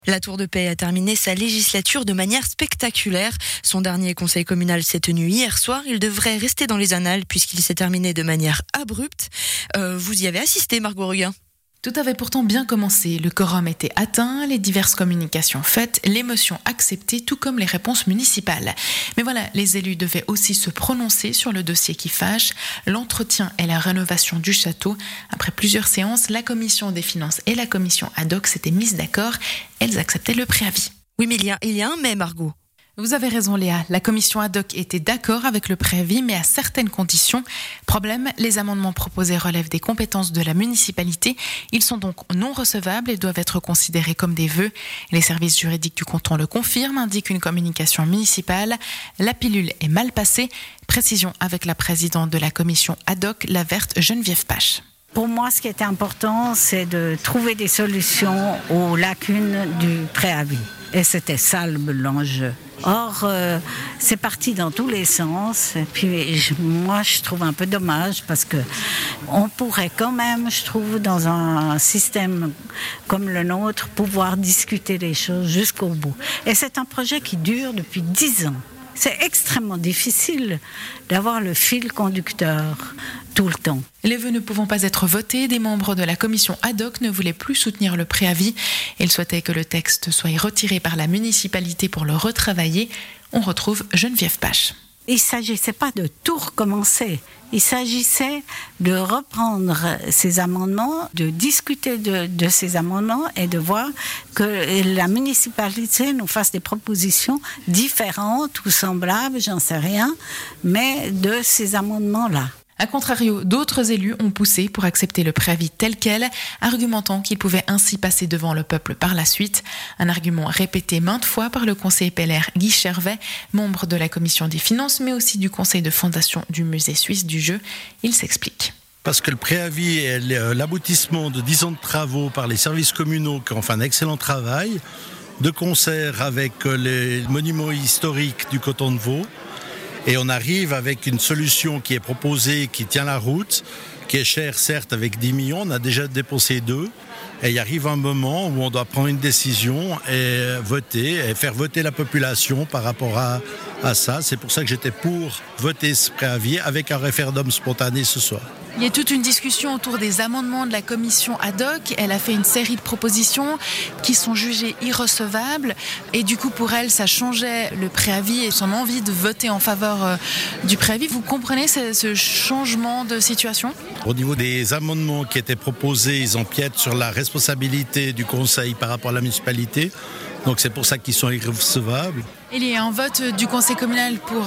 La Tour de Paix a terminé sa législature de manière spectaculaire. Son dernier conseil communal s'est tenu hier soir. Il devrait rester dans les annales puisqu'il s'est terminé de manière abrupte. Vous y avez assisté, Margot Reguin? Tout avait pourtant bien commencé. Le quorum était atteint, les diverses communications faites, l'émotion acceptée, tout comme les réponses municipales. Mais voilà, les élus devaient aussi se prononcer sur le dossier qui fâche, l'entretien et la rénovation du château. Après plusieurs séances, la commission des finances et la commission ad hoc s'étaient mises d'accord. Elles acceptaient le préavis. Oui, mais il y a un mais, Margot. Vous avez raison Léa, la commission ad hoc était d'accord avec le préavis, mais à certaines conditions. Problème, les amendements proposés relèvent des compétences de la municipalité. Ils sont donc non recevables et doivent être considérés comme des vœux. Les services juridiques du canton le confirment, indiquent une communication municipale. La pilule est mal passée. Précision avec la présidente de la commission ad hoc, la verte Geneviève Pache. Pour moi, ce qui était important, c'est de trouver des solutions aux lacunes du préavis. Et c'était ça l'enjeu. Or, c'est parti dans tous les sens. Et puis, moi, je trouve un peu dommage parce que on pourrait quand même, je trouve, dans un système comme le nôtre, pouvoir discuter les choses jusqu'au bout. Et c'est un projet qui dure depuis 10 ans. C'est extrêmement difficile d'avoir le fil conducteur tout le temps. Les vœux ne pouvant pas être votés, des membres de la commission ad hoc ne voulaient plus soutenir le préavis. Ils souhaitaient que le texte soit retiré par la municipalité pour le retravailler. On retrouve Geneviève Pache. Il ne s'agissait pas de tout recommencer. Il s'agissait de reprendre ces amendements, de discuter de ces amendements et de voir que la municipalité nous fasse des propositions différentes ou semblables, j'en sais rien, mais de ces amendements-là. A contrario, d'autres élus ont poussé pour accepter le préavis tel quel, argumentant qu'il pouvait ainsi passer devant le peuple par la suite. Un argument répété maintes fois par le conseiller PLR Guy Chervet, membre de la commission des finances, mais aussi du conseil de fondation du musée suisse du jeu. Il s'explique. Parce que le préavis est l'aboutissement de 10 ans de travaux par les services communaux qui ont fait un excellent travail, de concert avec les monuments historiques du canton de Vaud. Et on arrive avec une solution qui est proposée, qui tient la route, qui est chère certes avec 10 millions, on a déjà dépensé 2. Et il arrive un moment où on doit prendre une décision et voter, et faire voter la population par rapport à ça. C'est pour ça que j'étais pour voter ce préavis avec un référendum spontané ce soir. Il y a toute une discussion autour des amendements de la commission ad hoc. Elle a fait une série de propositions qui sont jugées irrecevables. Et du coup, pour elle, ça changeait le préavis et son envie de voter en faveur du préavis. Vous comprenez ce changement de situation ? Au niveau des amendements qui étaient proposés, ils empiètent sur la responsabilité du conseil par rapport à la municipalité. Donc c'est pour ça qu'ils sont irrecevables. Il y a un vote du conseil communal pour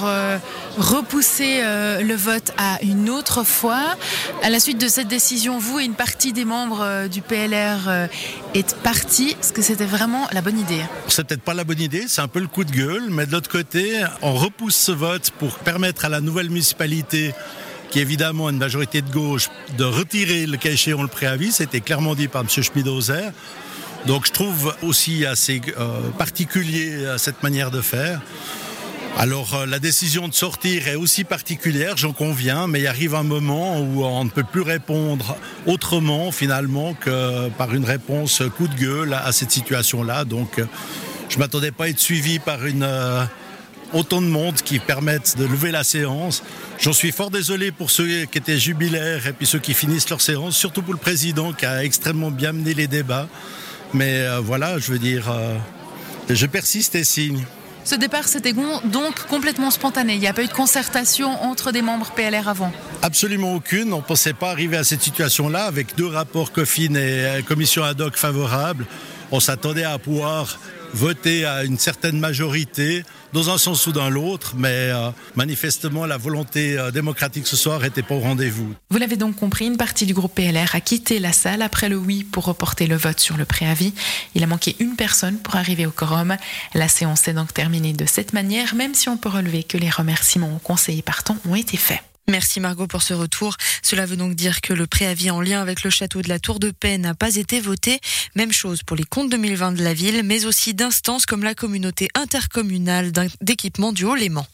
repousser le vote à une autre fois. À la suite de cette décision, vous et une partie des membres du PLR êtes partis. Est-ce que c'était vraiment la bonne idée ? C'est peut-être pas la bonne idée, c'est un peu le coup de gueule. Mais de l'autre côté, on repousse ce vote pour permettre à la nouvelle municipalité, qui est évidemment une majorité de gauche, de retirer le cas échéant le préavis. C'était clairement dit par M. Schmidt-Hauser. Donc je trouve aussi assez particulier cette manière de faire. Alors la décision de sortir est aussi particulière, j'en conviens, mais il arrive un moment où on ne peut plus répondre autrement finalement que par une réponse coup de gueule à cette situation-là. Donc je ne m'attendais pas à être suivi par autant de monde qui permettent de lever la séance. J'en suis fort désolé pour ceux qui étaient jubilaires et puis ceux qui finissent leur séance, surtout pour le président qui a extrêmement bien mené les débats. Mais voilà, je veux dire, je persiste et signe. Ce départ, c'était donc complètement spontané. Il n'y a pas eu de concertation entre des membres PLR avant ? Absolument aucune. On ne pensait pas arriver à cette situation-là avec 2 rapports COFIN et commission ad hoc favorables. On s'attendait à pouvoir voter à une certaine majorité, dans un sens ou dans l'autre, mais manifestement la volonté démocratique ce soir n'était pas au rendez-vous. Vous l'avez donc compris, une partie du groupe PLR a quitté la salle après le oui pour reporter le vote sur le préavis. Il a manqué une personne pour arriver au quorum. La séance est donc terminée de cette manière, même si on peut relever que les remerciements aux conseillers partants ont été faits. Merci Margot pour ce retour. Cela veut donc dire que le préavis en lien avec le château de la Tour de Paix n'a pas été voté. Même chose pour les comptes 2020 de la ville, mais aussi d'instances comme la communauté intercommunale d'équipement du Haut-Léman.